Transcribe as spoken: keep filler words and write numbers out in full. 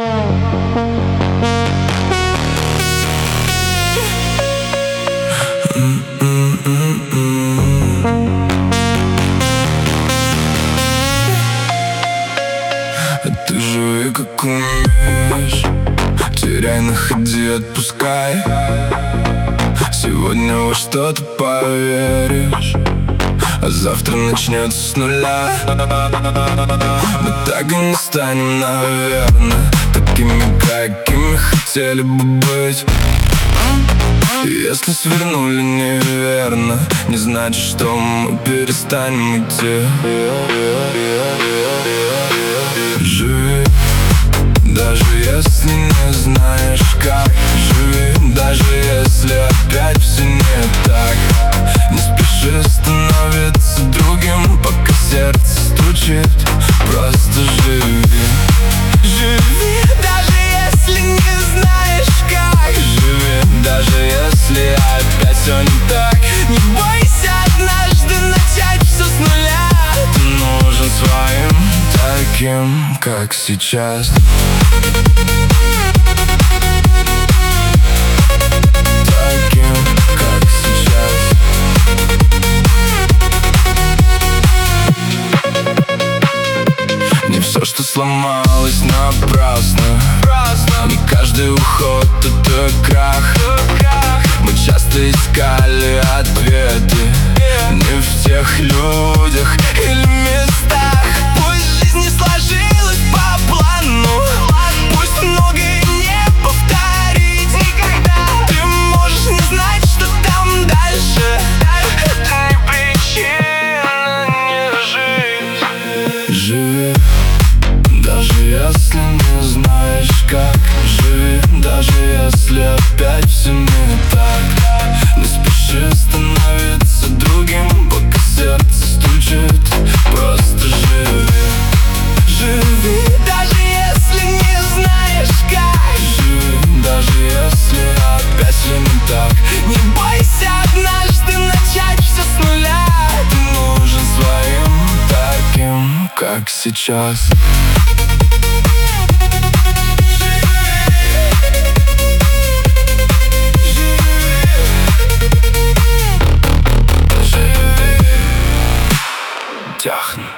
Ты живи как умеешь, теряй, находи, отпускай. Сегодня во что-то поверишь, а завтра начнется с нуля. Мы так и не станем, наверное, такими, какими хотели бы быть. Если свернули неверно, не значит, что мы перестанем идти. Живи, даже если не знаешь как. Живи, даже если опять все не так. Не спеши становиться другим, пока сердце стучит. Просто живи. Живи, даже если не знаешь как. Живи, даже если опять все не так. Не бойся однажды начать все с нуля. Ты нужен своим, таким, как сейчас. Таким, как сейчас. Не все, что сломалось, напрасно. Не каждый уход — это крах. Мы часто искали ответы не в тех людях или местах. Пусть жизнь не сложилась по плану, пусть многое не повторить никогда. Ты можешь не знать, что там дальше. Это не причина не жить. Живи, даже если не знаешь как. Живи, даже если опять все не так. Не спеши становиться другим, пока сердце стучит. Просто живи. Живи, даже если не знаешь как. Живи, даже если опять все не так. Не бойся однажды начать все с нуля. Ты нужен своим, таким, как сейчас. Тяхну.